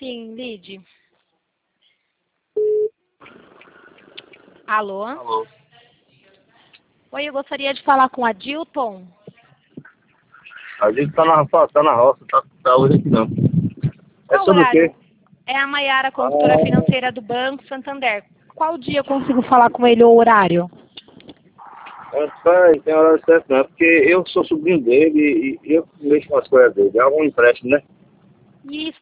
Sim, Lide. Alô? Alô. Oi, eu gostaria de falar com a Dilton. A gente tá na roça, tá hoje aqui não. É Qual sobre o horário? quê? É a Maiara, consultora financeira do Banco Santander. Qual dia eu consigo falar com ele ou horário? Rapaz, tem hora certa não, porque eu sou sobrinho dele e eu mexo com as coisas dele. É algum empréstimo, né? Isso,